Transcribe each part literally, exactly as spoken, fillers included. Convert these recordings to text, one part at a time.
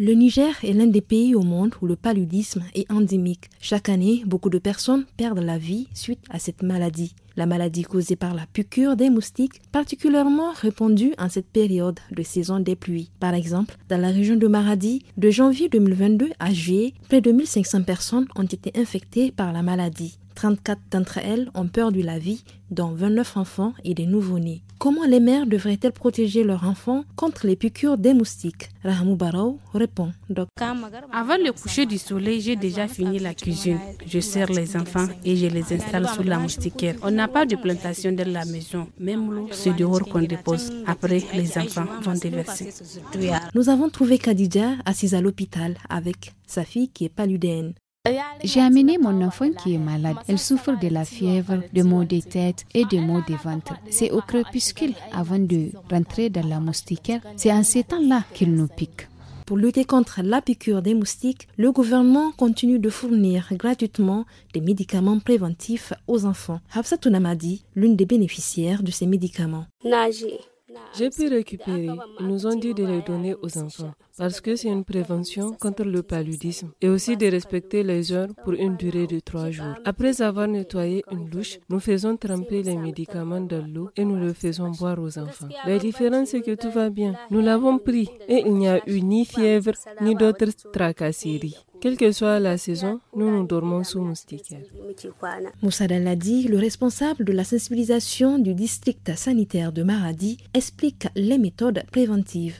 Le Niger est l'un des pays au monde où le paludisme est endémique. Chaque année, beaucoup de personnes perdent la vie suite à cette maladie. La maladie causée par la piqûre des moustiques, particulièrement répandue en cette période de saison des pluies. Par exemple, dans la région de Maradi, de janvier deux mille vingt-deux à juillet, près de mille cinq cents personnes ont été infectées par la maladie. trente-quatre d'entre elles ont perdu la vie, dont vingt-neuf enfants et des nouveau-nés. Comment les mères devraient-elles protéger leurs enfants contre les piqûres des moustiques? Rahamou Barao répond. Donc, avant le coucher du soleil, j'ai déjà fini la cuisine. Je sers les enfants et je les installe sous la moustiquaire. On n'a pas de plantation dans la maison. Même l'eau, c'est dehors qu'on dépose. Après, les enfants vont déverser. Nous avons trouvé Khadija assise à l'hôpital avec sa fille qui est paludéenne. J'ai amené mon enfant qui est malade. Elle souffre de la fièvre, de maux de tête et de maux de ventre. C'est au crépuscule, avant de rentrer dans la moustiquaire, c'est en ces temps-là qu'il nous pique. Pour lutter contre la piqûre des moustiques, le gouvernement continue de fournir gratuitement des médicaments préventifs aux enfants. Hafsatou Namadi, l'une des bénéficiaires de ces médicaments. J'ai pu récupérer. Ils nous ont dit de les donner aux enfants parce que c'est une prévention contre le paludisme et aussi de respecter les heures pour une durée de trois jours. Après avoir nettoyé une louche, nous faisons tremper les médicaments dans l'eau et nous le faisons boire aux enfants. La différence c'est que tout va bien. Nous l'avons pris et il n'y a eu ni fièvre ni d'autres tracasseries. Quelle que soit la saison, nous nous dormons sous moustiquaire. Moussa Daladi, le responsable de la sensibilisation du district sanitaire de Maradi, explique les méthodes préventives.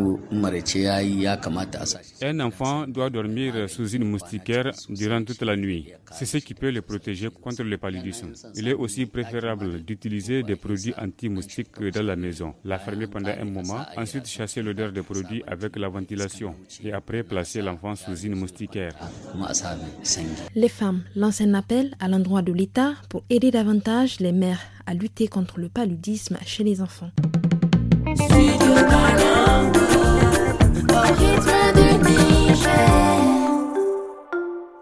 Un enfant doit dormir sous une moustiquaire durant toute la nuit. C'est ce qui peut le protéger contre le paludisme. Il est aussi préférable d'utiliser des produits anti-moustiques dans la maison, la fermer pendant un moment, ensuite chasser l'odeur des produits avec la ventilation et après placer l'enfant sous une moustiquaire. Les femmes lancent un appel à l'endroit de l'État pour aider davantage les mères à lutter contre le paludisme chez les enfants.